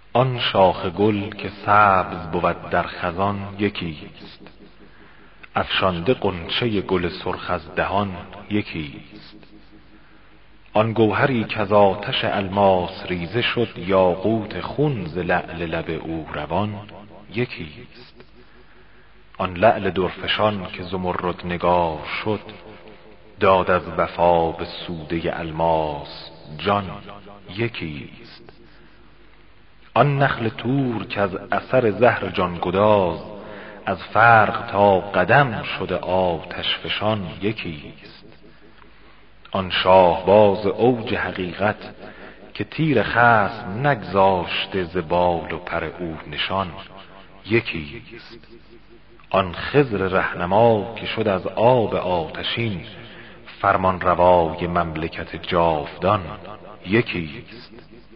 آن شاخ گل که سبز بود در خزان یکیست، افشانده غنچه گل سرخ از دهان یکیست. آن گوهری کز آتش الماس ریزه شد، یاقوت خون ز لعل لب او روان یکیست. آن لعل درفشان که زمرد نگار شد، داد از وفا به سوده الماس جان یکیست. آن نخل طور که از اثر زهر جانگداز، از فرق تا قدم شده آتش فشان یکیست. آن شاهباز اوج حقیقت که تیر خصم نگذاشته ز بال و پر او نشان یکیست. آن خضر رهنما که شد از آب آتشین، فرمان روای مملکت جاودان یکیست.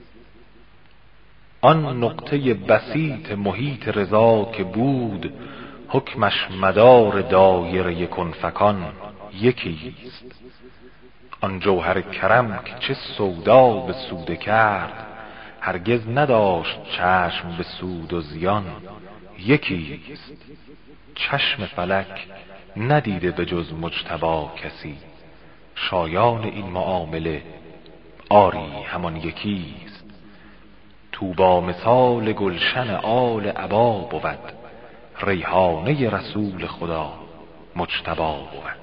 آن نقطه بسیط محیط رضا که بود، حکمش مدار دایره کن فکان یکیست. آن جوهر کرم که چه سودا به سوده کرد، هرگز نداشت چشم به سود و زیان یکیست. چشم فلک ندیده به جز مجتبی کسی، شایان این معامله آری همان یکیست. طوبی مثال گلشن آل عبا بود، ریحانه رسول خدا مجتبی بود.